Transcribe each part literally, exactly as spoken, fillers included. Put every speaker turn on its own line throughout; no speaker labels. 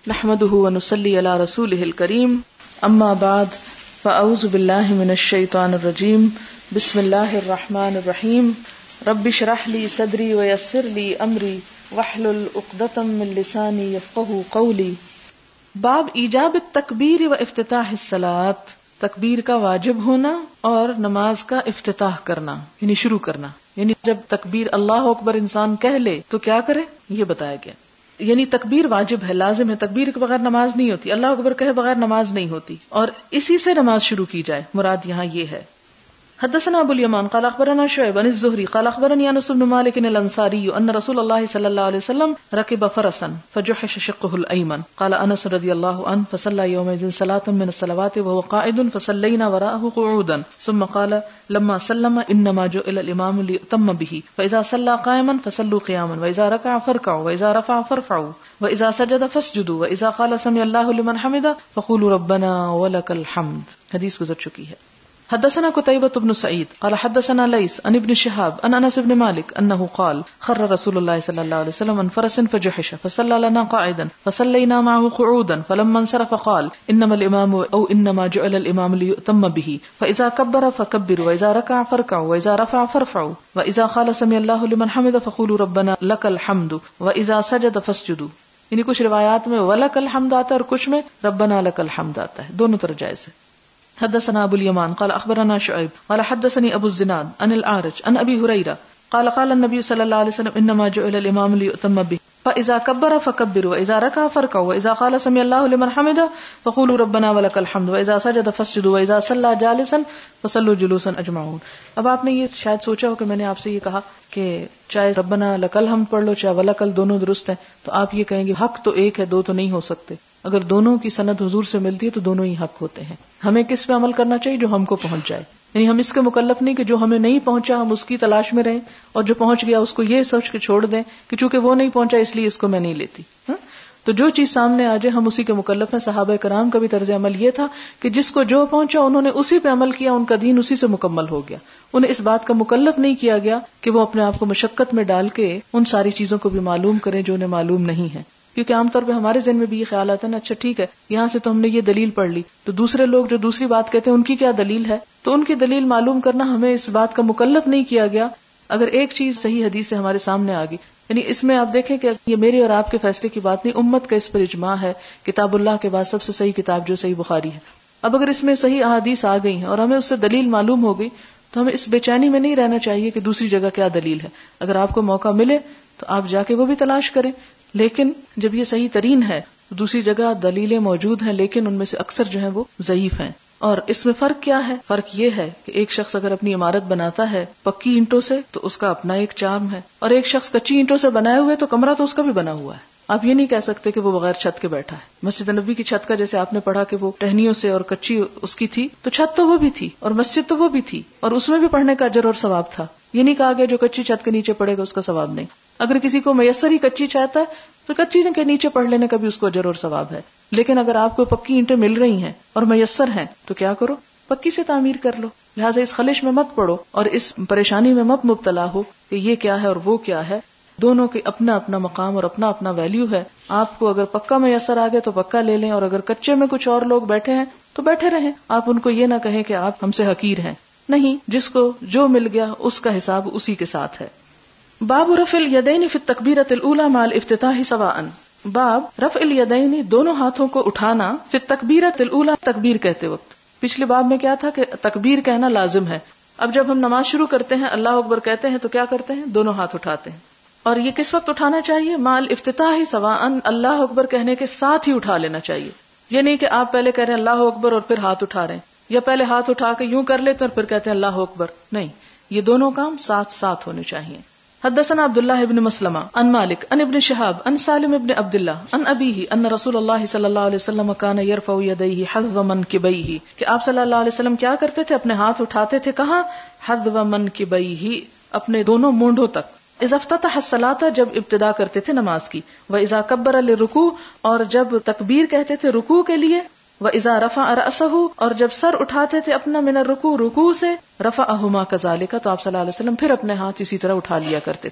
نحمده ونصلي على رسوله الكريم اما بعد فاعوذ بالله من الشيطان الرجيم بسم الله الرحمن الرحيم رب اشرح لي صدري ويسر لي امري واحلل عقدة من لساني يفقهوا قولي. باب ایجاب التکبیر و افتتاح الصلاۃ، تکبیر کا واجب ہونا اور نماز کا افتتاح کرنا یعنی شروع کرنا، یعنی جب تکبیر اللہ اکبر انسان کہہ لے تو کیا کرے یہ بتایا گیا. یعنی تکبیر واجب ہے، لازم ہے، تکبیر کے بغیر نماز نہیں ہوتی، اللہ اکبر کہے بغیر نماز نہیں ہوتی، اور اسی سے نماز شروع کی جائے، مراد یہاں یہ ہے. حدثنا ابو الیمان قال اخبرنا شعیب عن الزہری قال اخبرنی انس بن مالک الانصاری ان رسول اللہ صلی اللہ علیہ وسلم رکب فرسا فجحش شقه الایمن قال انس رضی اللہ عنہ فصلى يومئذ صلاة من الصلوات وهو قاعد فصلينا وراءه قعودا ثم قال لما سلم انما جعل الامام ليؤتم به فاذا صلى قائما فصلوا قياما واذا ركع فاركعوا واذا رفع فارفعوا واذا سجد فاسجدوا واذا قال سمع الله لمن حمده فقولوا ربنا ولك الحمد. حدیث گزر چکی ہے. حدثنا قتيبة بن سعيد قال حدثنا ليث عن ابن شهاب عن انس بن مالك انه قال خر رسول الله صلى الله عليه وسلم عن فرس فجحش فصلى لنا قاعدا فصلينا معه قعودا فلما انصرف قال انما الامام او انما جعل الامام ليؤتم به فاذا كبر فكبروا واذا ركع فاركعوا واذا رفع فارفعوا واذا قال سمع الله لمن حمده فقولوا ربنا لك الحمد واذا سجد فاسجدوا. یعنی کچھ روایات میں ولک الحمد آتا ہے اور کچھ میں ربنا لک الحمد آتا ہے، دونوں طرح جائز ہے. حدثنا ابو الیمان قال اخبرنا شعیب قال حدثني ابو الزناد عن الاعرج عن ابي هريره قال قال النبي صلى الله عليه وسلم انما جعل الامام ليؤتم به فاذا كبر فكبروا واذا ركع فاركعوا واذا قال سمع الله لمن حمده فقولوا ربنا ولك الحمد واذا سجد فاسجدوا واذا صلى جالسا فصلوا جلوسا اجمعون. اب آپ نے یہ شاید سوچا ہو کہ میں نے آپ سے یہ کہا کہ چاہے ربنا لک الحمد پڑھ لو چاہے ولکل، دونوں درست ہیں، تو آپ یہ کہیں گے حق تو ایک ہے، دو تو نہیں ہو سکتے. اگر دونوں کی سند حضور سے ملتی ہے تو دونوں ہی حق ہوتے ہیں. ہمیں کس پہ عمل کرنا چاہیے؟ جو ہم کو پہنچ جائے. یعنی ہم اس کے مکلف نہیں کہ جو ہمیں نہیں پہنچا ہم اس کی تلاش میں رہیں، اور جو پہنچ گیا اس کو یہ سوچ کے چھوڑ دیں کہ چونکہ وہ نہیں پہنچا اس لیے اس کو میں نہیں لیتی. ہاں؟ تو جو چیز سامنے آ جائے ہم اسی کے مکلف ہیں. صحابہ کرام کا بھی طرز عمل یہ تھا کہ جس کو جو پہنچا انہوں نے اسی پہ عمل کیا، ان کا دین اسی سے مکمل ہو گیا. انہیں اس بات کا مکلف نہیں کیا گیا کہ وہ اپنے آپ کو مشقت میں ڈال کے ان ساری چیزوں کو بھی معلوم کریں جو انہیں معلوم نہیں ہے. کیونکہ عام طور پہ ہمارے ذہن میں بھی یہ خیال آتا ہے نا، اچھا ٹھیک ہے یہاں سے تو ہم نے یہ دلیل پڑھ لی، تو دوسرے لوگ جو دوسری بات کہتے ہیں ان کی کیا دلیل ہے، تو ان کی دلیل معلوم کرنا ہمیں اس بات کا مکلف نہیں کیا گیا. اگر ایک چیز صحیح حدیث سے ہمارے سامنے آ گئی، یعنی اس میں آپ دیکھیں کہ یہ میرے اور آپ کے فیصلے کی بات نہیں، امت کا اس پر اجماع ہے. کتاب اللہ کے بعد سب سے صحیح کتاب جو صحیح بخاری ہے. اب اگر اس میں صحیح احادیث آ گئی ہیں اور ہمیں اس سے دلیل معلوم ہو گئی تو ہمیں اس بے چینی میں نہیں رہنا چاہیے کہ دوسری جگہ کیا دلیل ہے. اگر آپ کو موقع ملے تو آپ جا کے وہ بھی تلاش کریں، لیکن جب یہ صحیح ترین ہے تو دوسری جگہ دلیلیں موجود ہیں لیکن ان میں سے اکثر جو ہیں وہ ضعیف ہیں. اور اس میں فرق کیا ہے؟ فرق یہ ہے کہ ایک شخص اگر اپنی عمارت بناتا ہے پکی اینٹوں سے تو اس کا اپنا ایک چارم ہے، اور ایک شخص کچی اینٹوں سے بنائے ہوئے تو کمرہ تو اس کا بھی بنا ہوا ہے. آپ یہ نہیں کہہ سکتے کہ وہ بغیر چھت کے بیٹھا ہے. مسجد نبوی کی چھت کا جیسے آپ نے پڑھا کہ وہ ٹہنیوں سے اور کچی اس کی تھی، تو چھت تو وہ بھی تھی اور مسجد تو وہ بھی تھی، اور اس میں بھی پڑھنے کا اجر اور ثواب تھا. یہ نہیں کہا گیا جو کچی چھت کے نیچے پڑھے گا اس کا ثواب نہیں. اگر کسی کو میسر ہی کچی چاہتا ہے تو کچی کے نیچے پڑھ لینے کا بھی اس کو اجر اور ثواب ہے. لیکن اگر آپ کو پکی اینٹیں مل رہی ہیں اور میسر ہیں تو کیا کرو؟ پکی سے تعمیر کر لو. لہٰذا اس خلش میں مت پڑو اور اس پریشانی میں مت مبتلا ہو کہ یہ کیا ہے اور وہ کیا ہے. دونوں کے اپنا اپنا مقام اور اپنا اپنا ویلیو ہے. آپ کو اگر پکا میسر آ گیا تو پکا لے لیں، اور اگر کچے میں کچھ اور لوگ بیٹھے ہیں تو بیٹھے رہیں. آپ ان کو یہ نہ کہیں کہ آپ ہم سے حقیر ہیں. نہیں، جس کو جو مل گیا اس کا حساب اسی کے ساتھ ہے. باب رفع الیدین فی التکبیرۃ الاولی مع الافتتاح سواء. باب رفع الیدین، دونوں ہاتھوں کو اٹھانا، فی التکبیرۃ الاولی، تکبیر کہتے وقت. پچھلے باب میں کیا تھا کہ تکبیر کہنا لازم ہے. اب جب ہم نماز شروع کرتے ہیں اللہ اکبر کہتے ہیں تو کیا کرتے ہیں؟ دونوں ہاتھ اٹھاتے ہیں. اور یہ کس وقت اٹھانا چاہیے؟ مع الافتتاح سواء، اللہ اکبر کہنے کے ساتھ ہی اٹھا لینا چاہیے. یہ نہیں کہ آپ پہلے کہہ رہے ہیں اللہ اکبر اور پھر ہاتھ اٹھا رہے ہیں، یا پہلے ہاتھ اٹھا کے یوں کر لیتے اور پھر کہتے ہیں اللہ اکبر. نہیں، یہ دونوں کام ساتھ ساتھ ہونے چاہیے. حدثنا عبد الله بن مسلمة عن مالك عن ابن شهاب عن سالم بن عبد الله عن أبيه أن رسول الله صلى الله عليه وسلم كان يرفع يديه حذو منكبيه، کہ آپ صلی اللہ علیہ وسلم کیا کرتے تھے؟ اپنے ہاتھ اٹھاتے تھے کہاں؟ حذو منكبيه، اپنے دونوں مونڈوں تک. اذا افتتح الصلاة، جب ابتدا کرتے تھے نماز کی. واذا كبر للركوع، اور جب تکبیر کہتے تھے رکوع کے لیے. وَإِذَا رَفَعَ رَأْسَهُ، اور جب سر اٹھاتے تھے اپنا من الرکوع، رکوع سے. رفعهما كذلك، تو آپ صلی اللہ علیہ وسلم پھر اپنے ہاتھ اسی طرح اٹھا لیا کرتے تھے.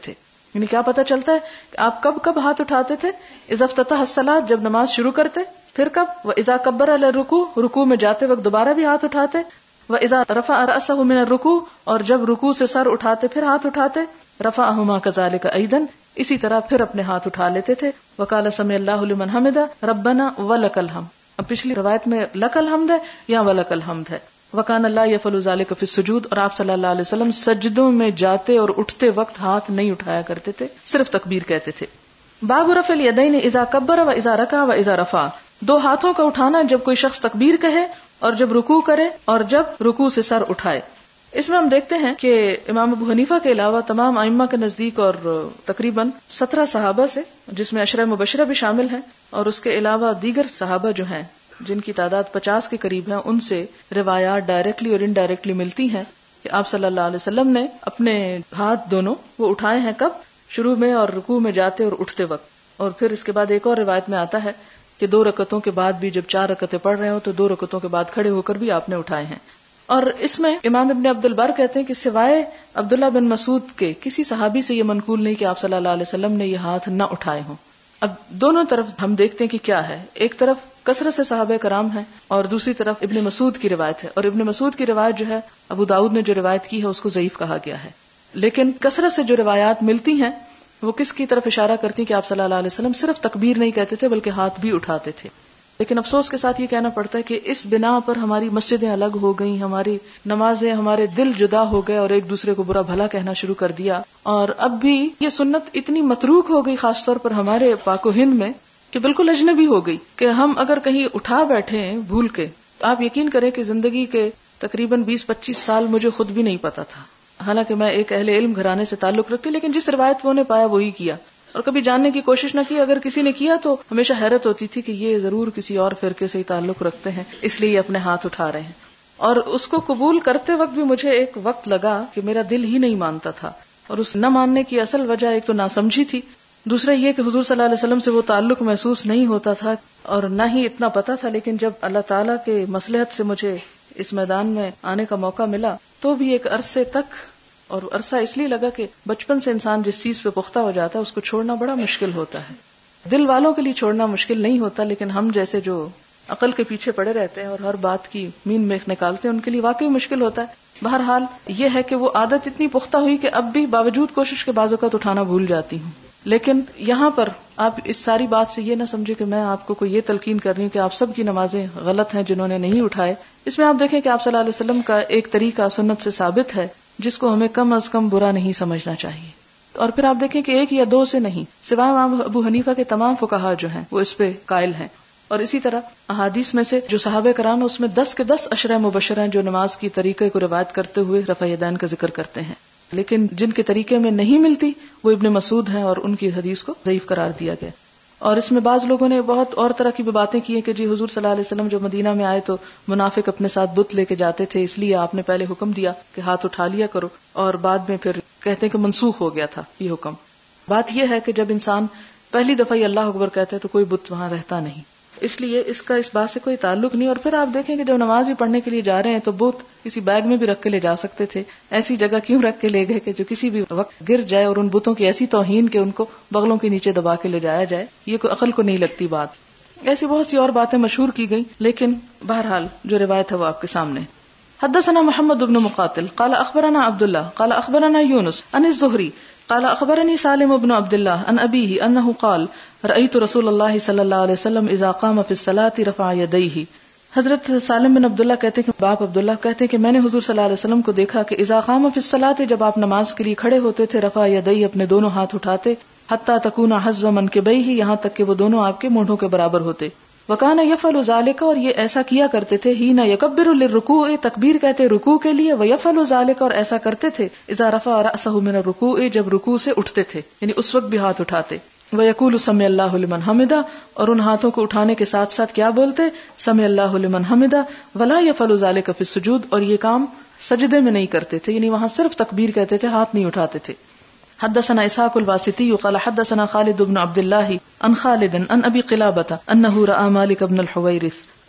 یعنی کیا پتہ چلتا ہے کہ آپ کب کب ہاتھ اٹھاتے تھے؟ اذا افتتح الصلاۃ، جب نماز شروع کرتے، پھر کب؟ واذا کبر علی الرکوع، رکوع میں جاتے وقت دوبارہ بھی ہاتھ اٹھاتے، واذا رفع رأسه من الرکوع، اور جب رکوع سے سر اٹھاتے پھر ہاتھ اٹھاتے، رفعهما كذلك ايضا، اسی طرح پھر اپنے ہاتھ اٹھا لیتے تھے. وقال سمع اللہ لمن حمدہ ربنا ولک الحمد. اب پچھلی روایت میں لک الحمد ہے یا ولک الحمد ہے. وکان اللہ یفعل ذلک فی السجود، اور آپ صلی اللہ علیہ وسلم سجدوں میں جاتے اور اٹھتے وقت ہاتھ نہیں اٹھایا کرتے تھے، صرف تکبیر کہتے تھے. باب رفع الیدین اذا کبر و اذا رکع و اذا رفع، دو ہاتھوں کا اٹھانا جب کوئی شخص تکبیر کہے اور جب رکوع کرے اور جب رکوع سے سر اٹھائے. اس میں ہم دیکھتے ہیں کہ امام ابو حنیفہ کے علاوہ تمام ائمہ کے نزدیک اور تقریباً سترہ صحابہ سے، جس میں عشرہ مبشرہ بھی شامل ہیں، اور اس کے علاوہ دیگر صحابہ جو ہیں جن کی تعداد پچاس کے قریب ہے، ان سے روایات ڈائریکٹلی اور انڈائریکٹلی ملتی ہیں کہ آپ صلی اللہ علیہ وسلم نے اپنے ہاتھ دونوں وہ اٹھائے ہیں کب؟ شروع میں اور رکوع میں جاتے اور اٹھتے وقت. اور پھر اس کے بعد ایک اور روایت میں آتا ہے کہ دو رکعتوں کے بعد بھی، جب چار رکعتیں پڑھ رہے ہو تو دو رکعتوں کے بعد کھڑے ہو کر بھی آپ نے اٹھائے ہیں. اور اس میں امام ابن عبد البر کہتے ہیں کہ سوائے عبداللہ بن مسعود کے کسی صحابی سے یہ منقول نہیں کہ آپ صلی اللہ علیہ وسلم نے یہ ہاتھ نہ اٹھائے ہوں. اب دونوں طرف ہم دیکھتے ہیں کہ کیا ہے، ایک طرف کثرت سے صحابہ کرام ہیں اور دوسری طرف ابن مسعود کی روایت ہے، اور ابن مسعود کی روایت جو ہے ابو داؤد نے جو روایت کی ہے اس کو ضعیف کہا گیا ہے. لیکن کثرت سے جو روایات ملتی ہیں وہ کس کی طرف اشارہ کرتی ہیں کہ آپ صلی اللہ علیہ وسلم صرف تکبیر نہیں کہتے تھے بلکہ ہاتھ بھی اٹھاتے تھے. لیکن افسوس کے ساتھ یہ کہنا پڑتا ہے کہ اس بنا پر ہماری مسجدیں الگ ہو گئیں، ہماری نمازیں، ہمارے دل جدا ہو گئے اور ایک دوسرے کو برا بھلا کہنا شروع کر دیا. اور اب بھی یہ سنت اتنی متروک ہو گئی خاص طور پر ہمارے پاک و ہند میں کہ بالکل اجنبی ہو گئی کہ ہم اگر کہیں اٹھا بیٹھے ہیں بھول کے، آپ یقین کریں کہ زندگی کے تقریباً بیس پچیس سال مجھے خود بھی نہیں پتا تھا، حالانکہ میں ایک اہل علم گھرانے سے تعلق رکھتی، لیکن جس روایت وہ نے پایا وہی کیا اور کبھی جاننے کی کوشش نہ کی. اگر کسی نے کیا تو ہمیشہ حیرت ہوتی تھی کہ یہ ضرور کسی اور فرقے سے ہی تعلق رکھتے ہیں، اس لیے یہ اپنے ہاتھ اٹھا رہے ہیں. اور اس کو قبول کرتے وقت بھی مجھے ایک وقت لگا کہ میرا دل ہی نہیں مانتا تھا، اور اس نہ ماننے کی اصل وجہ ایک تو ناسمجھی تھی، دوسرا یہ کہ حضور صلی اللہ علیہ وسلم سے وہ تعلق محسوس نہیں ہوتا تھا اور نہ ہی اتنا پتا تھا. لیکن جب اللہ تعالیٰ کے مصلحت سے مجھے اس میدان میں آنے کا موقع ملا تو بھی ایک عرصے تک، اور عرصہ اس لیے لگا کہ بچپن سے انسان جس چیز پہ پختہ ہو جاتا ہے اس کو چھوڑنا بڑا مشکل ہوتا ہے. دل والوں کے لیے چھوڑنا مشکل نہیں ہوتا، لیکن ہم جیسے جو عقل کے پیچھے پڑے رہتے ہیں اور ہر بات کی مین میخ نکالتے ہیں ان کے لیے واقعی مشکل ہوتا ہے. بہرحال یہ ہے کہ وہ عادت اتنی پختہ ہوئی کہ اب بھی باوجود کوشش کے بعض اوقات اٹھانا بھول جاتی ہوں. لیکن یہاں پر آپ اس ساری بات سے یہ نہ سمجھے کہ میں آپ کو کوئی یہ تلقین کر رہی ہوں کہ آپ سب کی نمازیں غلط ہیں جنہوں نے نہیں اٹھائے. اس میں آپ دیکھیں کہ آپ صلی اللہ علیہ وسلم کا ایک طریقہ سنت سے ثابت ہے جس کو ہمیں کم از کم برا نہیں سمجھنا چاہیے. اور پھر آپ دیکھیں کہ ایک یا دو سے نہیں، سوائے امام ابو حنیفہ کے تمام فقہا جو ہیں وہ اس پہ قائل ہیں. اور اسی طرح احادیث میں سے جو صحابہ کرام ہیں اس میں دس کے دس عشرہ مبشرہ ہیں جو نماز کی طریقے کو روایت کرتے ہوئے رفع یدین کا ذکر کرتے ہیں. لیکن جن کے طریقے میں نہیں ملتی وہ ابن مسعود ہیں اور ان کی حدیث کو ضعیف قرار دیا گیا. اور اس میں بعض لوگوں نے بہت اور طرح کی بھی باتیں کی ہیں کہ جی حضور صلی اللہ علیہ وسلم جو مدینہ میں آئے تو منافق اپنے ساتھ بت لے کے جاتے تھے، اس لیے آپ نے پہلے حکم دیا کہ ہاتھ اٹھا لیا کرو، اور بعد میں پھر کہتے ہیں کہ منسوخ ہو گیا تھا یہ حکم. بات یہ ہے کہ جب انسان پہلی دفعہ ہی اللہ اکبر کہتے ہیں تو کوئی بت وہاں رہتا نہیں، اس لیے اس کا اس بات سے کوئی تعلق نہیں. اور پھر آپ دیکھیں کہ جب نماز ہی پڑھنے کے لیے جا رہے ہیں تو بت کسی بیگ میں بھی رکھ کے لے جا سکتے تھے، ایسی جگہ کیوں رکھ کے لے گئے کہ جو کسی بھی وقت گر جائے، اور ان بتوں کی ایسی توہین کہ ان کو بغلوں کے نیچے دبا کے لے جایا جائے، یہ کوئی عقل کو نہیں لگتی بات. ایسی بہت سی اور باتیں مشہور کی گئی، لیکن بہرحال جو روایت ہے وہ آپ کے سامنے. حدثنا محمد بن مقاتل قال اخبرنا عبد الله قال اخبرنا يونس عن الزهري قال اخبرني سالم بن عبد الله عن ابيه انه قال رأيت رسول الله صلی اللہ علیہ وسلم اذا قام في الصلاة رفع يديه. حضرت سالم بن عبداللہ کہتے ہیں کہ باپ عبداللہ کہتے ہیں کہ میں نے حضور صلی اللہ علیہ وسلم کو دیکھا کہ اذا قام في الصلاة جب آپ نماز کے لیے کھڑے ہوتے تھے رفع يديه اپنے دونوں ہاتھ اٹھاتے، حتى تكون حذو منكبيه یہاں تک کہ وہ دونوں آپ کے مونڈھوں کے برابر ہوتے. وکان یفعل ذلك اور یہ ایسا کیا کرتے تھے، حين یکبر للرکوع تکبیر کہتے رکوع کے لیے، ویفعل ذلك اور ایسا کرتے تھے اذا رفع رأسه من الرکوع جب رکوع سے اٹھتے تھے، یعنی اس وقت بھی ہاتھ اٹھاتے. وَيَقُولُ سَمِعَ اللَّهُ لِمَنْ حَمِدَهُ اور ان ہاتھوں کو اٹھانے کے ساتھ ساتھ کیا بولتے؟ سَمِعَ اللَّهُ لِمَنْ حَمِدَهُ وَلَا يَفْعَلُ ذَلِكَ فِي السُّجُودِ اور یہ کام سجدے میں نہیں کرتے تھے، یعنی وہاں صرف تکبیر کہتے تھے، ہاتھ نہیں اٹھاتے تھے. حدثنا اسحاق الواسطي قال حدثنا خالد بن عبد الله عن خالد عن ابي قلابة انه راى مالك بن الحويرث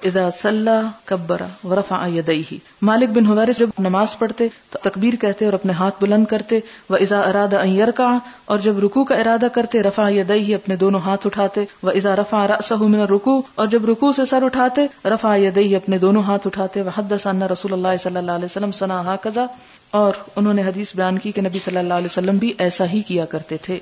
اذا صلی کبر ورفع یدیہ. مالک بن حویرث جب نماز پڑھتے تو تکبیر کہتے اور اپنے ہاتھ بلند کرتے. واذا اراد ان یرکع، اور جب رکوع کا ارادہ کرتے رفع یدیہ، اپنے دونوں ہاتھ اٹھاتے. واذا رفع رأسہ من الرکوع، اور جب رکوع سے سر اٹھاتے رفع یدیہ، اپنے دونوں ہاتھ اٹھاتے. وحدث ان رسول اللہ صلی اللہ علیہ وسلم صنع ہکذا، اور انہوں نے حدیث بیان کی کہ نبی صلی اللہ علیہ وسلم بھی ایسا ہی کیا کرتے تھے.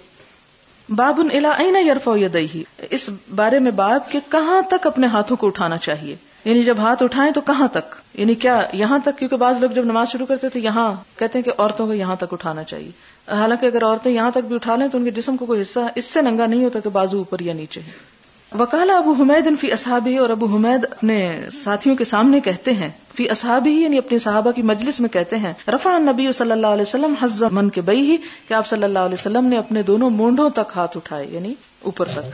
باب الی این یرفع یدیہ، اس بارے میں باب کہ کہاں تک اپنے ہاتھوں کو اٹھانا چاہیے، یعنی جب ہاتھ اٹھائیں تو کہاں تک، یعنی کیا یہاں تک، کیونکہ بعض لوگ جب نماز شروع کرتے تو یہاں کہتے ہیں کہ عورتوں کو یہاں تک اٹھانا چاہیے. حالانکہ اگر عورتیں یہاں تک بھی اٹھا لیں تو ان کے جسم کو کوئی حصہ اس سے ننگا نہیں ہوتا کہ بازو اوپر یا نیچے ہے. وقال ابو حمید فی اصحابہ، اور ابو حمید اپنے ساتھیوں کے سامنے کہتے ہیں، فی اصحابہ یعنی اپنے صحابہ کی مجلس میں کہتے ہیں، رفع النبی صلی اللہ علیہ وسلم حذو منکبیہ، کہ آپ صلی اللہ علیہ وسلم نے اپنے دونوں مونڈوں تک ہاتھ اٹھائے، یعنی اوپر تک.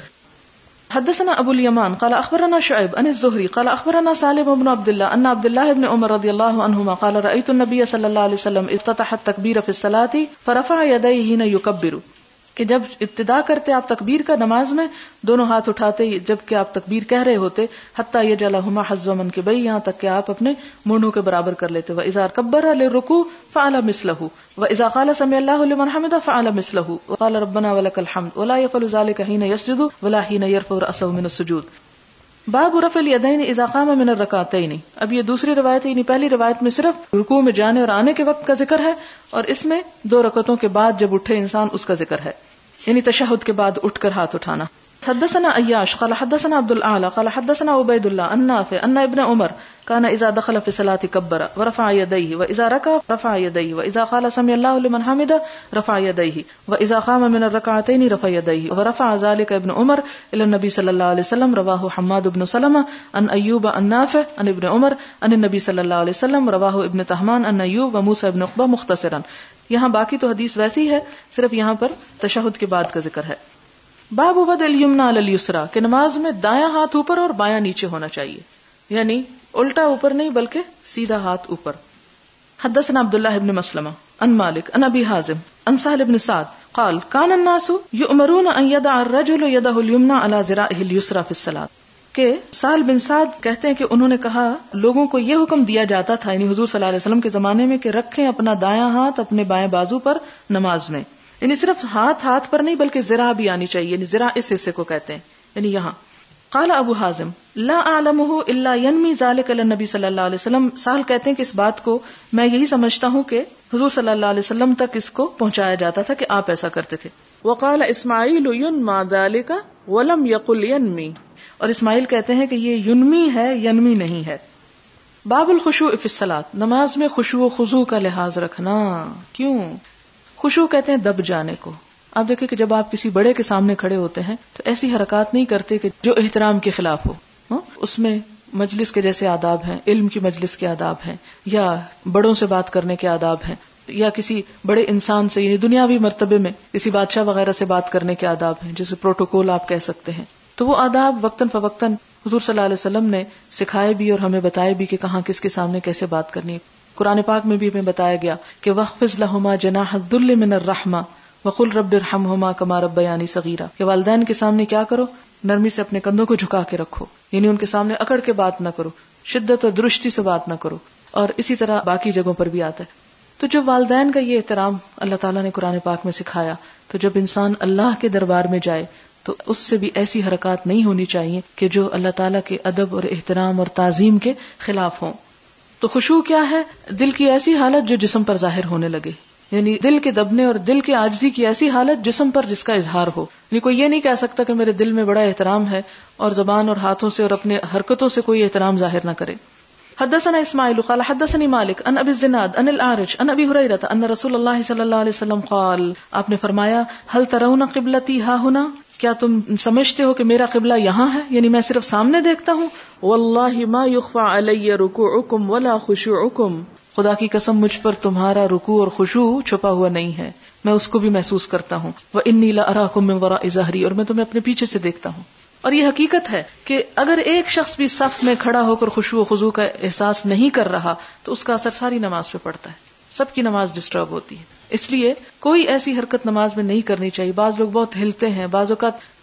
حدثنا ابو الیمان قال اخبرنا شعیب عن الزہری قال اخبرنا سالم بن عبد الله ان عبد الله بن عمر رضی اللہ عنہما قال رأيت النبي صلی اللہ علیہ وسلم افتتح التکبیر فی الصلاة فرفع یدیہ حین یکبر، کہ جب ابتدا کرتے آپ تکبیر کا نماز میں دونوں ہاتھ اٹھاتے جب کہ آپ تکبیر کہہ رہے ہوتے، حتی یجعلہما حذو منکبیہ، یہاں تک کہ آپ اپنے مونڈوں کے برابر کر لیتے. وَإِذَا كَبَّرَ لِلرُّكُوعِ فَعَلَ مِثْلَهُ وَإِذَا قَالَ سَمِعَ اللَّهُ لِمَنْ حَمِدَهُ فَعَلَ مِثْلَهُ وَقَالَ رَبَّنَا وَلَكَ الْحَمْدُ وَلَا يَفْعَلُ ذَلِكَ حِينَ يَسْجُدُ وَلَا حِينَ يَرْفَعُ رَأْسَهُ مِنَ السُّجُودِ. باب رفع الیدین اذا قام من الرکعتین. اب یہ دوسری روایت ہے، یعنی پہلی روایت میں صرف رکوع میں جانے اور آنے کے وقت کا ذکر ہے، اور اس میں دو رکعتوں کے بعد جب اٹھے انسان اس کا ذکر ہے، یعنی تشہد کے بعد اٹھ کر ہاتھ اٹھانا. حدثنا عیاش قال حدثنا عبد الاعلى قال حدثنا عبید اللہ عن نافع ان ابن عمر كان اذا دخل في الصلاة كبر ورفع يديه واذا ركع رفع يديه واذا قال سمع الله لمن حمده رفع يديه واذا قام من الركعتين رفع يديه ورفع ذلك ابن عمر الى النبي صلى الله عليه وسلم. رواه حماد بن سلمة عن ايوب عن نافع عن ابن عمر عن النبي صلى الله عليه وسلم. رواه ابن طهمان عن ايوب وموسى بن عقبہ مختصرا. یہاں باقی تو حدیث ویسی ہے، صرف یہاں پر تشہد کے بعد کا ذکر ہے. باب وضع الیمنى علی الیسرى، کہ نماز میں دایاں ہاتھ اوپر اور بایاں نیچے ہونا چاہیے، یعنی الٹا اوپر نہیں بلکہ سیدھا ہاتھ اوپر. حدثنا عبداللہ بن مسلمہ عن مالک عن ابی حازم عن سہل بن سعد قال كان الناس يؤمرون ان يضع الرجل يده اليمنى على ذراعه اليسرى في الصلاة، کہ سہل بن سعد کہتے ہیں کہ انہوں نے کہا لوگوں کو یہ حکم دیا جاتا تھا، یعنی حضور صلی اللہ علیہ وسلم کے زمانے میں، کہ رکھیں اپنا دایاں ہاتھ اپنے بائیں بازو پر نماز میں، یعنی صرف ہاتھ ہاتھ پر نہیں بلکہ ذراع بھی آنی چاہیے، یعنی ذراع اس حصے کو کہتے ہیں، یعنی یہاں. قال ابو حازم لا اعلمه الا ينمي ذلك للنبي صلی اللہ علیہ وسلم. سہل کہتے ہیں کہ اس بات کو میں یہی سمجھتا ہوں کہ حضور صلی اللہ علیہ وسلم تک اس کو پہنچایا جاتا تھا کہ آپ ایسا کرتے تھے. وقال اسماعیل ينمى ذلك ولم يقل ينمي، اور اسماعیل کہتے ہیں کہ یہ ینمی ہے، ینمی نہیں ہے. باب الخشوع فی الصلاۃ، نماز میں خشوع و خضوع کا لحاظ رکھنا. کیوں خشوع کہتے ہیں دب جانے کو. آپ دیکھیں کہ جب آپ کسی بڑے کے سامنے کھڑے ہوتے ہیں تو ایسی حرکات نہیں کرتے کہ جو احترام کے خلاف ہو. اس میں مجلس کے جیسے آداب ہیں، علم کی مجلس کے آداب ہیں، یا بڑوں سے بات کرنے کے آداب ہیں، یا کسی بڑے انسان سے یعنی دنیاوی مرتبے میں کسی بادشاہ وغیرہ سے بات کرنے کے آداب ہیں، جیسے پروٹوکول آپ کہہ سکتے ہیں. تو وہ آداب وقتاً فوقتاً حضور صلی اللہ علیہ وسلم نے سکھائے بھی اور ہمیں بتائے بھی کہ کہاں کس کے سامنے کیسے بات کرنی ہے. قرآن پاک میں بھی ہمیں بتایا گیا کہ وَخْفِضْ لَهُمَا جَنَاحَ الذُّلِّ مِنَ الرَّحْمَةِ وَقُلْ رَبِّ ارْحَمْهُمَا كَمَا رَبَّيَانِي صَغِيرًا، کہ والدین کے سامنے کیا کرو، نرمی سے اپنے کندھوں کو جھکا کے رکھو، یعنی ان کے سامنے اکڑ کے بات نہ کرو، شدت اور درشتی سے بات نہ کرو. اور اسی طرح باقی جگہوں پر بھی آتا ہے. تو جب والدین کا یہ احترام اللہ تعالیٰ نے قرآن پاک میں سکھایا، تو جب انسان اللہ کے دربار میں جائے تو اس سے بھی ایسی حرکات نہیں ہونی چاہیے کہ جو اللہ تعالیٰ کے ادب اور احترام اور تعظیم کے خلاف ہوں. تو خشوع کیا ہے؟ دل کی ایسی حالت جو جسم پر ظاہر ہونے لگے، یعنی دل کے دبنے اور دل کے عاجزی کی ایسی حالت جسم پر جس کا اظہار ہو. یعنی کوئی یہ نہیں کہہ سکتا کہ میرے دل میں بڑا احترام ہے اور زبان اور ہاتھوں سے اور اپنے حرکتوں سے کوئی احترام ظاہر نہ کرے. حدثنا اسماعیل قال حدثني مالک عن ابی الزناد عن الاعرج عن ابی ہریرہ ان رسول اللہ صلی اللہ علیہ وسلم قال، آپ نے فرمایا هل ترون قبلتی ها هنا، کیا تم سمجھتے ہو کہ میرا قبلہ یہاں ہے، یعنی میں صرف سامنے دیکھتا ہوں. واللہ ما يخفى علی رکوعکم ولا خشوعکم، خدا کی قسم مجھ پر تمہارا رکوع اور خشوع چھپا ہوا نہیں ہے، میں اس کو بھی محسوس کرتا ہوں. وانی لاراکم من وراء ظہری، اور میں تمہیں اپنے پیچھے سے دیکھتا ہوں. اور یہ حقیقت ہے کہ اگر ایک شخص بھی صف میں کھڑا ہو کر خشوع و خضوع کا احساس نہیں کر رہا تو اس کا اثر ساری نماز پہ پڑتا ہے، سب کی نماز ڈسٹرب ہوتی ہے. اس لیے کوئی ایسی حرکت نماز میں نہیں کرنی چاہیے. بعض لوگ بہت ہلتے ہیں، بعض اوقات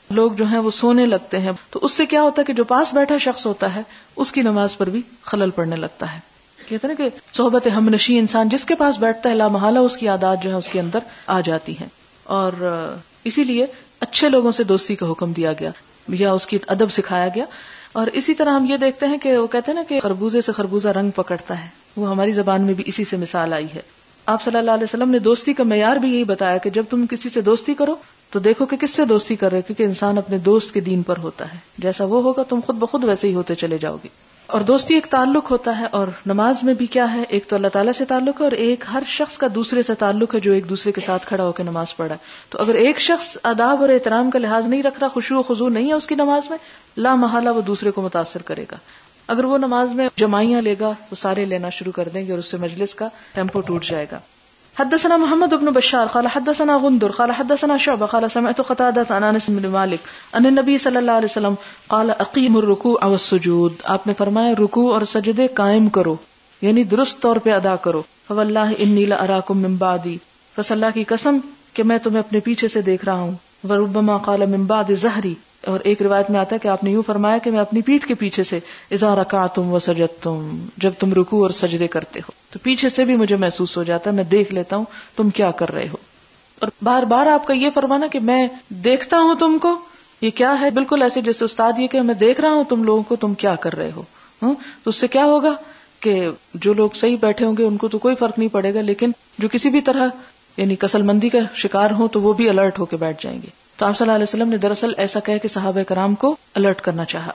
لوگ جو ہیں وہ سونے لگتے ہیں، تو اس سے کیا ہوتا ہے کہ جو پاس بیٹھا شخص ہوتا ہے اس کی نماز پر بھی خلل پڑنے لگتا ہے. کہتے ہیں کہ صحبت ہم نشیں انسان جس کے پاس بیٹھتا ہے لا محالہ اس کی عادات جو ہے اس کے اندر آ جاتی ہیں، اور اسی لیے اچھے لوگوں سے دوستی کا حکم دیا گیا یا اس کی ادب سکھایا گیا. اور اسی طرح ہم یہ دیکھتے ہیں کہ وہ کہتے ہیں نا کہ خربوزے سے خربوزہ رنگ پکڑتا ہے، وہ ہماری زبان میں بھی اسی سے مثال آئی ہے. آپ صلی اللہ علیہ وسلم نے دوستی کا معیار بھی یہی بتایا کہ جب تم کسی سے دوستی کرو تو دیکھو کہ کس سے دوستی کر رہے، کیونکہ انسان اپنے دوست کے دین پر ہوتا ہے، جیسا وہ ہوگا تم خود بخود ویسے ہی ہوتے چلے جاؤ گے. اور دوستی ایک تعلق ہوتا ہے، اور نماز میں بھی کیا ہے، ایک تو اللہ تعالیٰ سے تعلق ہے اور ایک ہر شخص کا دوسرے سے تعلق ہے جو ایک دوسرے کے ساتھ کھڑا ہو کے نماز پڑھا ہے. تو اگر ایک شخص آداب اور احترام کا لحاظ نہیں رکھ رہا، خشوع و خضوع نہیں ہے اس کی نماز میں، لا محالہ وہ دوسرے کو متاثر کرے گا. اگر وہ نماز میں جماعیاں لے گا تو سارے لینا شروع کر دیں گے اور اس سے مجلس کا ٹیمپو ٹوٹ جائے گا. حدثنا محمد بن بشار قال حدثنا غندر قال حدثنا شعبہ قال سمعت قتادة عن انس بن مالک ان النبی صلی اللہ علیہ وسلم قال اقیموا الرکوع والسجود. آپ نے فرمایا رکوع اور سجدے قائم کرو، یعنی درست طور پہ ادا کرو. فواللہ انی لاراکم من بعدی، پس اللہ کی قسم کہ میں تمہیں اپنے پیچھے سے دیکھ رہا ہوں. وربما قال من بعد ظہری، اور ایک روایت میں آتا ہے کہ آپ نے یوں فرمایا کہ میں اپنی پیٹھ کے پیچھے سے اذا رکعتم وسجدتم، جب تم رکوع اور سجدے کرتے ہو تو پیچھے سے بھی مجھے محسوس ہو جاتا ہے، میں دیکھ لیتا ہوں تم کیا کر رہے ہو. اور بار بار آپ کا یہ فرمانا کہ میں دیکھتا ہوں تم کو، یہ کیا ہے؟ بالکل ایسے جیسے استاد یہ کہ میں دیکھ رہا ہوں تم لوگوں کو تم کیا کر رہے ہو. تو اس سے کیا ہوگا کہ جو لوگ صحیح بیٹھے ہوں گے ان کو تو کوئی فرق نہیں پڑے گا، لیکن جو کسی بھی طرح یعنی کسل مندی کا شکار ہوں تو وہ بھی الرٹ ہو کے بیٹھ جائیں گے. تو آپ صلی اللہ علیہ وسلم نے دراصل ایسا کہہ کہ صحابہ کرام کو الرٹ کرنا چاہا.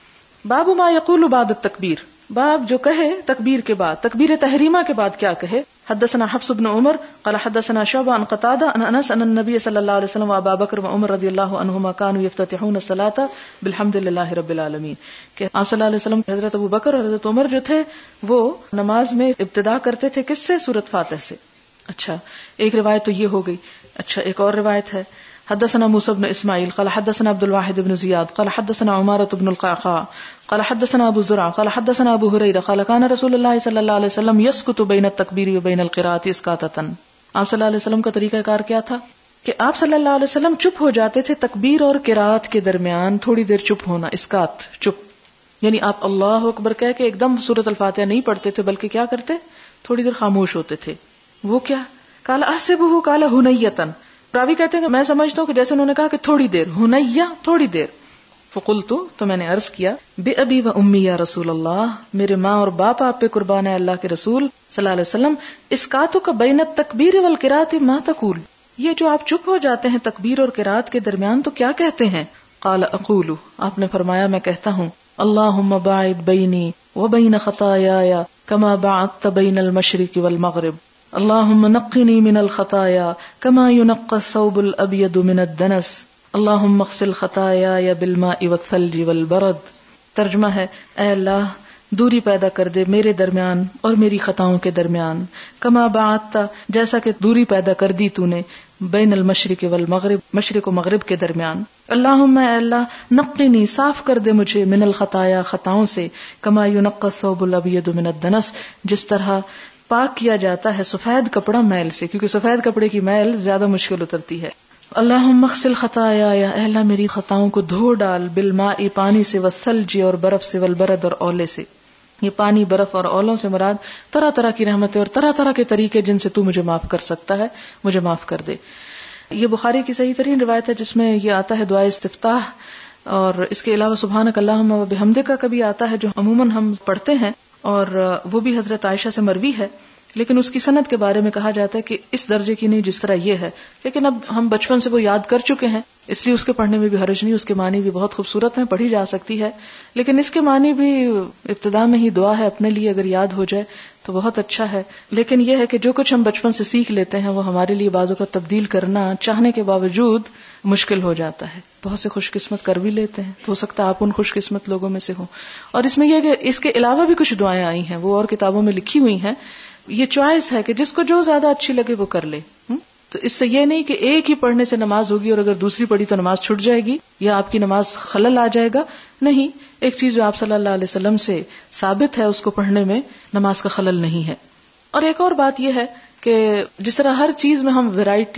باب ما یقول بعد التکبیر، باب جو کہے تکبیر کے بعد، تکبیر تحریمہ کے بعد کیا کہے. حدثنا حفص بن عمر قال حدثنا شعبہ عن قتادہ عن انس ان النبی صلی اللہ علیہ وسلم وابا بکر وعمر رضی اللہ عنہما كانوا يفتتحون الصلاة بالحمد للہ رب العالمین، کہ آپ صلی اللہ علیہ وسلم حضرت ابو بکر اور حضرت عمر جو تھے وہ نماز میں ابتدا کرتے تھے کس سے؟ سورۃ فاتح سے. اچھا ایک روایت تو یہ ہو گئی. اچھا ایک اور روایت ہے حدثنا موسى بن اسماعیل قال حدثنا عبد الواحد بن زیاد قال حدثنا عمارة بن القعقاع قال حدثنا ابو زرع قال حدثنا ابو هريرة قال كان رسول الله صلی اللہ علیہ وسلم يسكت بين التكبير وبين القراءة اسكاتة. آپ صلی اللہ علیہ وسلم کا طریقہ کار کیا تھا کہ آپ صلی اللہ علیہ وسلم چپ ہو جاتے تھے تکبیر اور قراءت کے درمیان، تھوڑی دیر چپ ہونا، اسکات چپ، یعنی آپ اللہ اکبر کہہ کے ایک دم سورۃ الفاتحہ نہیں پڑھتے تھے بلکہ کیا کرتے، تھوڑی دیر خاموش ہوتے تھے. وہ کیا قال احسبه قال هنية، راوی کہتے ہیں کہ میں سمجھتا ہوں کہ جیسے انہوں نے کہا کہ تھوڑی دیر، ہنیہ تھوڑی دیر. فقلت، تو میں نے عرض کیا، بے ابی و امی یا رسول اللہ، میرے ماں اور باپ آپ پہ قربان ہے اللہ کے رسول صلی اللہ علیہ وسلم، اسکاتو کا بین التکبیر والقراءت ما تقول، یہ جو آپ چپ ہو جاتے ہیں تکبیر اور قراءت کے درمیان تو کیا کہتے ہیں؟ قال اقول، آپ نے فرمایا میں کہتا ہوں، اللہم باعد بینی و بین خطایای کما باعدت بین المشرق والمغرب، اللہم نقنی من الخطایا کما ینقی الثوب الابید من الدنس، اللہم اغسل خطایای بالماء والثلج والبرد. ترجمہ ہے، اے اللہ دوری پیدا کر دے میرے درمیان اور میری خطاؤں کے درمیان، کما باعدت جیسا کہ دوری پیدا کر دی تو نے، بین المشرق والمغرب مشرق و مغرب کے درمیان. اللہم اے اللہ نقنی صاف کر دے مجھے من الخطایا خطاؤں سے، کما ینقی الثوب الابید من الدنس جس طرح پاک کیا جاتا ہے سفید کپڑا میل سے، کیونکہ سفید کپڑے کی میل زیادہ مشکل اترتی ہے. اللہم اغسل خطایا، اے اللہ میری خطاؤں کو دھو ڈال، بالماء پانی سے، والثلج اور برف سے، والبرد اور اولے سے. یہ پانی برف اور اولوں سے مراد طرح طرح کی رحمتیں اور طرح طرح کے طریقے جن سے تو مجھے معاف کر سکتا ہے، مجھے معاف کر دے. یہ بخاری کی صحیح ترین روایت ہے جس میں یہ آتا ہے دعائے استفتاح، اور اس کے علاوہ سبحانک اللہم و بحمدک کا کبھی آتا ہے جو عموماً ہم پڑھتے ہیں، اور وہ بھی حضرت عائشہ سے مروی ہے، لیکن اس کی سند کے بارے میں کہا جاتا ہے کہ اس درجے کی نہیں جس طرح یہ ہے. لیکن اب ہم بچپن سے وہ یاد کر چکے ہیں اس لیے اس کے پڑھنے میں بھی حرج نہیں، اس کے معنی بھی بہت خوبصورت ہیں، پڑھی جا سکتی ہے، لیکن اس کے معنی بھی ابتدا میں ہی دعا ہے اپنے لیے، اگر یاد ہو جائے تو بہت اچھا ہے. لیکن یہ ہے کہ جو کچھ ہم بچپن سے سیکھ لیتے ہیں وہ ہمارے لیے بعضوں کا تبدیل کرنا چاہنے کے باوجود مشکل ہو جاتا ہے. بہت سے خوش قسمت کر بھی لیتے ہیں، تو ہو سکتا ہے آپ ان خوش قسمت لوگوں میں سے ہوں. اور اس میں یہ کہ اس کے علاوہ بھی کچھ دعائیں آئی ہیں، وہ اور کتابوں میں لکھی ہوئی ہیں. یہ چوائس ہے کہ جس کو جو زیادہ اچھی لگے وہ کر لے. تو اس سے یہ نہیں کہ ایک ہی پڑھنے سے نماز ہوگی اور اگر دوسری پڑھی تو نماز چھوٹ جائے گی یا آپ کی نماز خلل آ جائے گا. نہیں، ایک چیز جو آپ صلی اللہ علیہ وسلم سے ثابت ہے اس کو پڑھنے میں نماز کا خلل نہیں ہے. اور ایک اور بات یہ ہے کہ جس طرح ہر چیز میں ہم ویرائٹی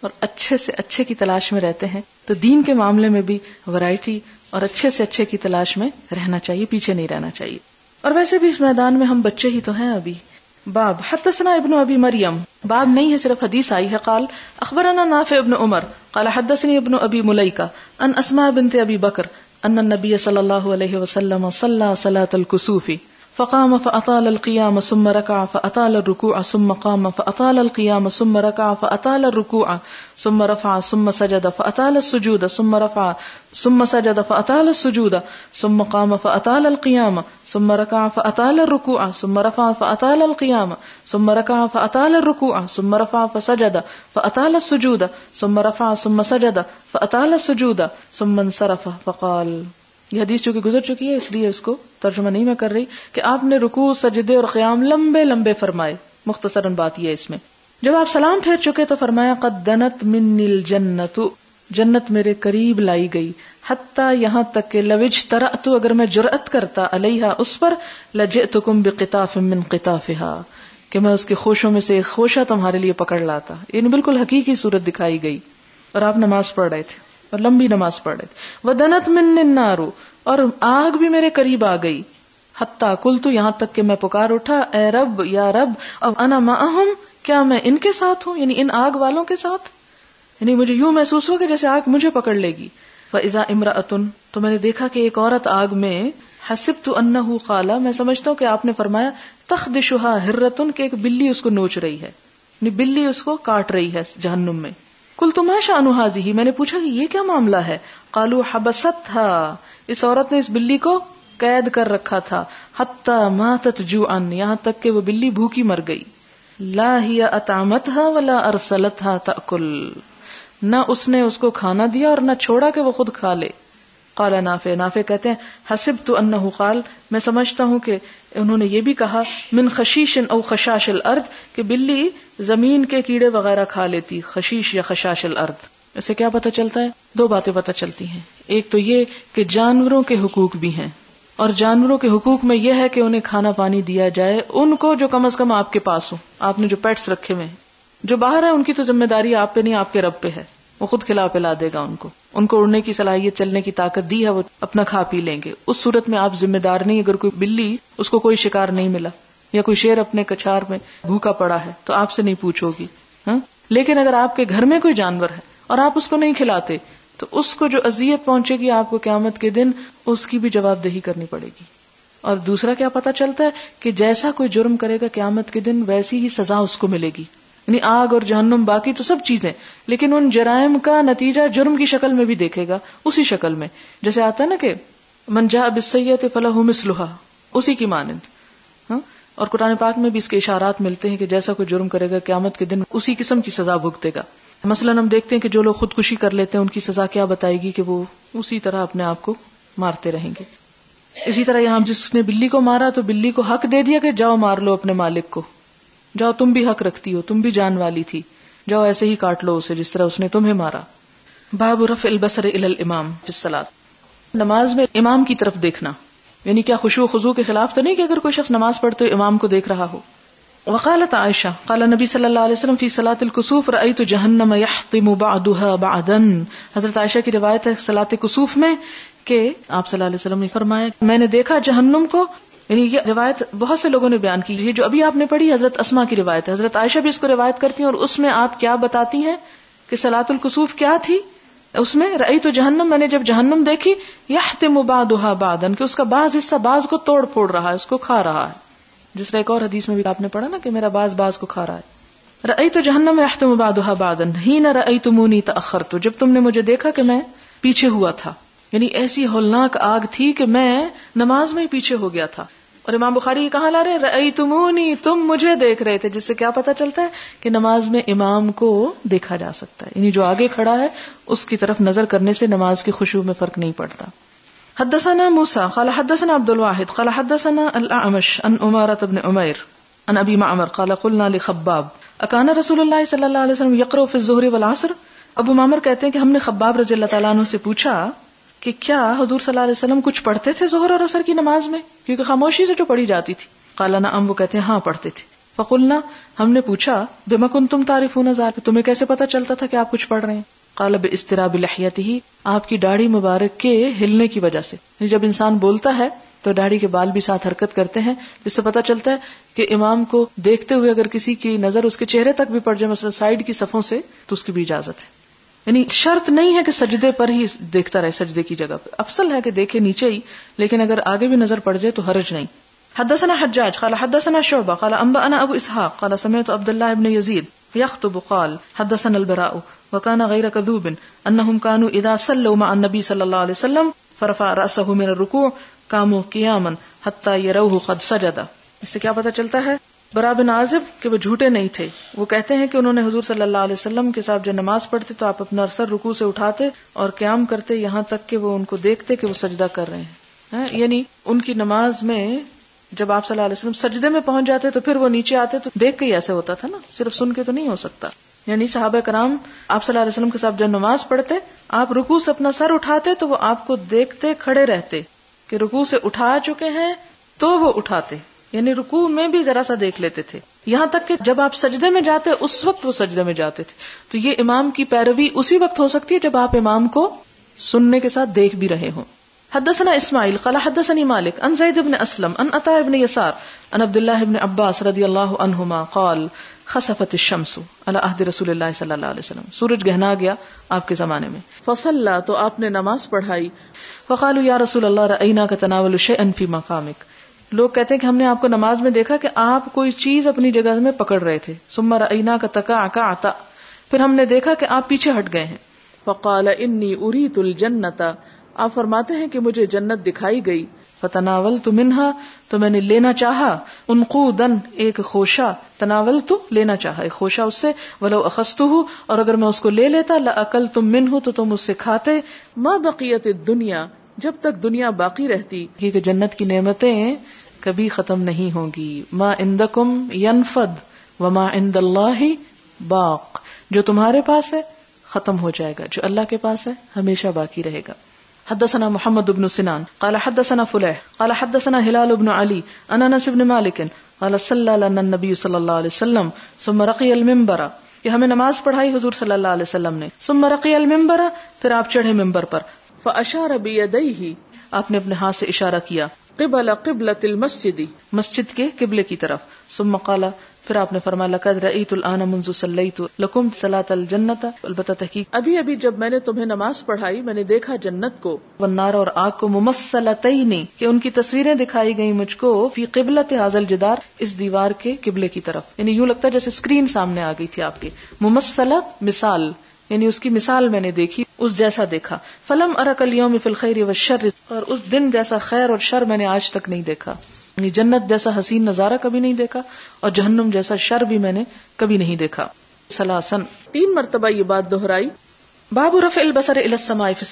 اور اچھے سے اچھے کی تلاش میں رہتے ہیں تو دین کے معاملے میں بھی ورائٹی اور اچھے سے اچھے کی تلاش میں رہنا چاہیے، پیچھے نہیں رہنا چاہیے. اور ویسے بھی اس میدان میں ہم بچے ہی تو ہیں ابھی. باب حدثنا ابن ابی مریم، باب نہیں ہے صرف حدیث آئی ہے. قال اخبرنا نافع ابن عمر قال حدثني ابن ابی ملیکہ ان اسماء بنت ابی بکر ان النبی صلی اللہ علیہ وسلم صلی صلاة الکسوف فقام فأطال القيام ثم ركع فأطال الركوع ثم قام فأطال القيام ثم ركع فأطال الركوع ثم رفع ثم سجد فأطال السجود ثم رفع ثم سجد فأطال السجود ثم قام فأطال القيام ثم ركع فأطال الركوع ثم رفع فأطال القيام ثم ركع فأطال الركوع ثم رفع فسجد فأطال السجود ثم رفع ثم سجد فأطال السجود ثم انصرف فقال. یہ حدیث چونکہ گزر چکی ہے اس لیے اس کو ترجمہ نہیں میں کر رہی کہ آپ نے رکوع، سجدے اور قیام لمبے لمبے فرمائے. مختصراً بات یہ ہے اس میں جب آپ سلام پھیر چکے تو فرمایا قد دنت منی الجنت، جنت میرے قریب لائی گئی. حتی یہاں تک کہ لو اجترأت، اگر میں جرأت کرتا علیہا اس پر، لجئتکم بقطاف من قطافها، کہ میں اس کے خوشوں میں سے ایک خوشہ تمہارے لیے پکڑ لاتا. یعنی بالکل حقیقی صورت دکھائی گئی. اور آپ نماز پڑھ رہے تھے اور لمبی نماز پڑھ رہے تھے. وَدَنَتْ مِنِّ النَّارُ، اور آگ بھی میرے قریب آ گئی. حتیٰ قلت، یہاں تک کہ میں پکار اٹھا اے رب یا رب، اب انا معہم، کیا میں ان کے ساتھ ہوں، یعنی ان آگ والوں کے ساتھ. یعنی مجھے یوں محسوس ہوا کہ جیسے آگ مجھے پکڑ لے گی. فَإِذَا امْرَأَةٌ، تو میں نے دیکھا کہ ایک عورت آگ میں. حسبت انہ قال، میں سمجھتا ہوں کہ آپ نے فرمایا تخدشها ہرۃ، کہ ایک بلی اس کو نوچ رہی ہے، یعنی بلی اس کو کاٹ رہی ہے جہنم میں. قلت ما شأن هذه، میں نے پوچھا کہ یہ کیا معاملہ ہے. قالوا حبستها، اس عورت نے اس بلی کو قید کر رکھا تھا. حتی ماتت جوعا، یہاں تک کہ وہ بلی بھوکی مر گئی. لا ہی اطعمتها ولا ارسلتها تأکل، نہ اس نے اس کو کھانا دیا اور نہ چھوڑا کہ وہ خود کھا لے. قال نافع، نافع کہتے ہیں حسبت انہ قال، میں سمجھتا ہوں کہ انہوں نے یہ بھی کہا من خشیش او خشاش الارض، کہ بلی زمین کے کیڑے وغیرہ کھا لیتی، خشیش یا خشاش الارض. اس سے کیا پتہ چلتا ہے؟ دو باتیں پتہ چلتی ہیں. ایک تو یہ کہ جانوروں کے حقوق بھی ہیں، اور جانوروں کے حقوق میں یہ ہے کہ انہیں کھانا پانی دیا جائے، ان کو جو کم از کم آپ کے پاس ہو. آپ نے جو پیٹس رکھے ہوئے ہیں، جو باہر ہیں ان کی تو ذمہ داری آپ پہ نہیں، آپ کے رب پہ ہے. وہ خود کھلا پلا دے گا ان کو، ان کو اڑنے کی صلاحیت، چلنے کی طاقت دی ہے، وہ اپنا کھا پی لیں گے. اس صورت میں آپ ذمہ دار نہیں. اگر کوئی بلی، اس کو کوئی شکار نہیں ملا، یا کوئی شیر اپنے کچھار میں بھوکا پڑا ہے، تو آپ سے نہیں پوچھو گی. ہاں، لیکن اگر آپ کے گھر میں کوئی جانور ہے اور آپ اس کو نہیں کھلاتے، تو اس کو جو اذیت پہنچے گی آپ کو قیامت کے دن، اس کی بھی جواب دہی کرنی پڑے گی. اور دوسرا کیا پتا چلتا ہے کہ جیسا کوئی جرم کرے گا قیامت کے دن، ویسی ہی سزا اس کو ملے گی. یعنی آگ اور جہنم، باقی تو سب چیزیں، لیکن ان جرائم کا نتیجہ جرم کی شکل میں بھی دیکھے گا، اسی شکل میں. جیسے آتا ہے نا کہ من جاء بالسیئۃ فلہ مثلها، اسی کی مانند. ہاں، اور قرآن پاک میں بھی اس کے اشارات ملتے ہیں کہ جیسا کوئی جرم کرے گا قیامت کے دن اسی قسم کی سزا بھگتے گا. مثلا ہم دیکھتے ہیں کہ جو لوگ خودکشی کر لیتے ہیں ان کی سزا کیا بتائے گی کہ وہ اسی طرح اپنے آپ کو مارتے رہیں گے. اسی طرح یہاں جس نے بلی کو مارا تو بلی کو حق دے دیا کہ جاؤ مار لو اپنے مالک کو، جاؤ تم بھی حق رکھتی ہو، تم بھی جان والی تھی، جاؤ ایسے ہی کاٹ لو اسے جس طرح اس نے تمہیں مارا. باب رفع البصر الى الامام فی الصلاۃ، نماز میں امام کی طرف دیکھنا. یعنی کیا خشوع و خضوع کے خلاف تو نہیں کہ اگر کوئی شخص نماز پڑھتے ہوئے امام کو دیکھ رہا ہو. وقالت عائشہ قال نبی صلی اللہ علیہ وسلم فی صلاۃ الکسوف رأیت جہنم یحطم بعضها بعضا. حضرت عائشہ کی روایت ہے صلاۃ کسوف میں کہ آپ صلی اللہ علیہ وسلم نے فرمایا میں نے دیکھا جہنم کو. یعنی یہ روایت بہت سے لوگوں نے بیان کی ہے. جو ابھی آپ نے پڑھی حضرت اسما کی روایت ہے، حضرت عائشہ بھی اس کو روایت کرتی ہیں، اور اس میں آپ کیا بتاتی ہیں کہ صلاۃ الکسوف کیا تھی. اس میں رأیت جہنم، میں نے جب جہنم دیکھی، یحتم بعضها بعضا، کہ اس کا بعض حصہ بعض کو توڑ پھوڑ رہا ہے، اس کو کھا رہا ہے. جس طرح ایک اور حدیث میں بھی آپ نے پڑھا نا کہ میرا بعض بعض کو کھا رہا ہے. رأیت جہنم یحتم بعضها بعضا حین رأیتمونی تأخرت، جب تم نے مجھے دیکھا کہ میں پیچھے ہوا تھا. یعنی ایسی ہولناک آگ تھی کہ میں نماز میں ہی پیچھے ہو گیا تھا. اور امام بخاری یہ کہاں لا رہے رأیتمونی، تم مجھے دیکھ رہے تھے، جس سے کیا پتا چلتا ہے کہ نماز میں امام کو دیکھا جا سکتا ہے. یعنی جو آگے کھڑا ہے اس کی طرف نظر کرنے سے نماز کی خشوع میں فرق نہیں پڑتا. حدثنا موسیٰ قال حدثنا عبد الواحد قال حدثنا الاعمش عن عمارة بن عمیر عن ابی معمر قال قلنا لخباب اکان رسول اللہ صلی اللہ علیہ وسلم یقرأ فی الظہر والعصر. ابو معمر کہتے ہیں کہ ہم نے خباب رضی اللہ تعالیٰ عنہ سے پوچھا کہ کیا حضور صلی اللہ علیہ وسلم کچھ پڑھتے تھے ظہر اور عصر کی نماز میں، کیونکہ خاموشی سے جو پڑھی جاتی تھی. قال نعم، وہ کہتے ہیں ہاں پڑھتے تھے. فقلنا ہم نے پوچھا بما کنتم تعرفون ذلک تمہیں کیسے پتا چلتا تھا کہ آپ کچھ پڑھ رہے ہیں؟ قال باستراب لحیتہ آپ کی داڑھی مبارک کے ہلنے کی وجہ سے. جب انسان بولتا ہے تو داڑھی کے بال بھی ساتھ حرکت کرتے ہیں جس سے پتا چلتا ہے کہ امام کو دیکھتے ہوئے اگر کسی کی نظر اس کے چہرے تک بھی پڑ جائے مثلا سائیڈ کی صفوں سے تو اس کی بھی اجازت ہے. یعنی شرط نہیں ہے کہ سجدے پر ہی دیکھتا رہے, سجدے کی جگہ پہ افضل ہے کہ دیکھے نیچے ہی, لیکن اگر آگے بھی نظر پڑ جائے تو حرج نہیں. حدثنا حجاج قال حدثنا شعبہ قال انبأنا ابو اسحاق قال سمعت عبد الله بن يزيد يخطب قال حدثنا البراء وكان غير كذوب انهم كانوا اذا صلوا مع النبي صلى الله عليه وسلم فرفع رأسه من الركوع قاموا قياما حتى يروه قد سجد. اس سے کیا پتہ چلتا ہے؟ برا بن عازب کہ وہ جھوٹے نہیں تھے. وہ کہتے ہیں کہ انہوں نے حضور صلی اللہ علیہ وسلم کے ساتھ جو نماز پڑھتے تو آپ اپنا سر رکوع سے اٹھاتے اور قیام کرتے یہاں تک کہ وہ ان کو دیکھتے کہ وہ سجدہ کر رہے ہیں. یعنی ان کی نماز میں جب آپ صلی اللہ علیہ وسلم سجدے میں پہنچ جاتے تو پھر وہ نیچے آتے تو دیکھ کے ہی ایسے ہوتا تھا نا, صرف سن کے تو نہیں ہو سکتا. یعنی صحابہ کرام آپ صلی اللہ علیہ وسلم کے ساتھ جب نماز پڑھتے آپ رکوع سے اپنا سر اٹھاتے تو وہ آپ کو دیکھتے کھڑے رہتے کہ رکوع سے اٹھا چکے ہیں تو وہ اٹھاتے, یعنی رکوع میں بھی ذرا سا دیکھ لیتے تھے. یہاں تک کہ جب آپ سجدے میں جاتے اس وقت وہ سجدے میں جاتے تھے. تو یہ امام کی پیروی اسی وقت ہو سکتی ہے جب آپ امام کو سننے کے ساتھ دیکھ بھی رہے ہوں. حدثنا اسماعیل قال حدثني مالک عن زید بن اسلم عن عطاء بن یسار عن عبد الله بن عباس رضی اللہ عنہما قال خسفت الشمس على عهد رسول اللہ صلی اللہ علیہ وسلم. سورج گہنا گیا آپ کے زمانے میں. فصلى تو آپ نے نماز پڑھائی. فقالوا یا رسول اللہ رأیناک تناول شیئا فی مقامک. لوگ کہتے ہیں کہ ہم نے آپ کو نماز میں دیکھا کہ آپ کوئی چیز اپنی جگہ میں پکڑ رہے تھے. ثم رأیناک تکعکعت پھر ہم نے دیکھا کہ آپ پیچھے ہٹ گئے ہیں. فقال انی اریت الجنۃ آپ فرماتے ہیں کہ مجھے جنت دکھائی گئی. فتناولت منہا تو میں نے لینا چاہا. انقودن ایک خوشہ, تناولت لینا چاہا ایک خوشہ اس سے. ولو اخذتہ اور اگر میں اس کو لے لیتا لاکلت منہ تو تم اس سے کھاتے. ما بقیت الدنیا جب تک دنیا باقی رہتی, کیونکہ جنت کی نعمتیں کبھی ختم نہیں ہوں گی. ما عندکم ینفد وما عند اللہ باق جو تمہارے پاس ہے ختم ہو جائے گا, جو اللہ کے پاس ہے ہمیشہ باقی رہے گا. حدثنا محمد بن سنان قال حدثنا فلیح قال حدثنا ہلال بن علی عن انس بن مالک قال صلی لنا النبی صلی اللہ علیہ وسلم ثم رقی المنبر کہ ہمیں نماز پڑھائی حضور صلی اللہ علیہ وسلم نے. ثم رقی المنبر پھر آپ چڑھے ممبر پر. فاشار بیدیہ آپ نے اپنے ہاتھ سے اشارہ کیا. قبل قبلۃ المسجد مسجد کے قبلے کی طرف. ثم قال پھر آپ نے فرمایا لقد رأیت الآن منذ صلیت لکم صلاۃ الجنۃ البتہ تحقیق ابھی ابھی جب میں نے تمہیں نماز پڑھائی میں نے دیکھا جنت کو والنار اور آگ کو ممثلتین کہ ان کی تصویریں دکھائی گئی مجھ کو فی قبلۃ ھذا الجدار اس دیوار کے قبلے کی طرف. یعنی یوں لگتا ہے جیسے اسکرین سامنے آ گئی تھی آپ کے. ممثلۃ مثال یعنی اس کی مثال میں نے دیکھی اس جیسا دیکھا. فلم ارک اليوم فی الخیر والشر اور اس دن جیسا خیر اور شر میں نے آج تک نہیں دیکھا. یعنی جنت جیسا حسین نظارہ کبھی نہیں دیکھا اور جہنم جیسا شر بھی میں نے کبھی نہیں دیکھا. سلاسن تین مرتبہ یہ بات دہرائی. باب رفع البصر الى السماء فی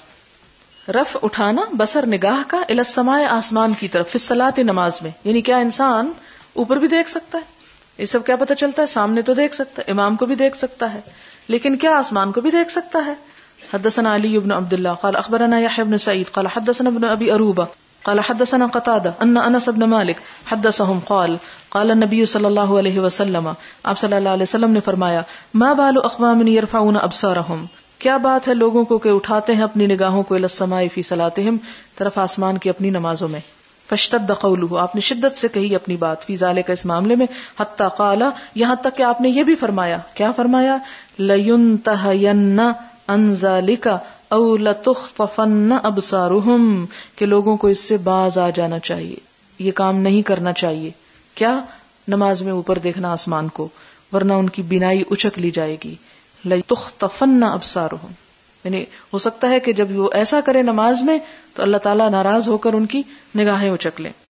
الصلاۃ رفع اٹھانا بصر نگاہ کا الى السماء آسمان کی طرف فی الصلاۃ نماز میں. یعنی کیا انسان اوپر بھی دیکھ سکتا ہے؟ یہ سب کیا پتہ چلتا ہے؟ سامنے تو دیکھ سکتا ہے, امام کو بھی دیکھ سکتا ہے, لیکن کیا آسمان کو بھی دیکھ سکتا ہے؟ حدثنا علی بن عبد اللہ قال اخبرنا یحیی بن سعید قال حدثنا ابن ابی اروبہ قال حدثنا قتادہ ان انس بن مالک حدثهم قال قال النبی صلی اللہ علیہ وسلم آپ صلی اللہ علیہ وسلم نے فرمایا ما بال اقوام يرفعون ابصارهم کیا بات ہے لوگوں کو کہ اٹھاتے ہیں اپنی نگاہوں کو الى السماء فی صلاتهم طرف آسمان کی اپنی نمازوں میں. فاشتد قوله آپ نے شدت سے کہی اپنی بات فی ذالک اس معاملے میں. حتی قال یہاں تک کہ آپ نے یہ بھی فرمایا. کیا فرمایا؟ لینتہین عن ذالک او لتخطفن ابصارهم کہ لوگوں کو اس سے باز آ جانا چاہیے, یہ کام نہیں کرنا چاہیے. کیا؟ نماز میں اوپر دیکھنا آسمان کو, ورنہ ان کی بینائی اچک لی جائے گی. لتخطفن ابصارهم یعنی ہو سکتا ہے کہ جب وہ ایسا کرے نماز میں تو اللہ تعالیٰ ناراض ہو کر ان کی نگاہیں اچک لیں.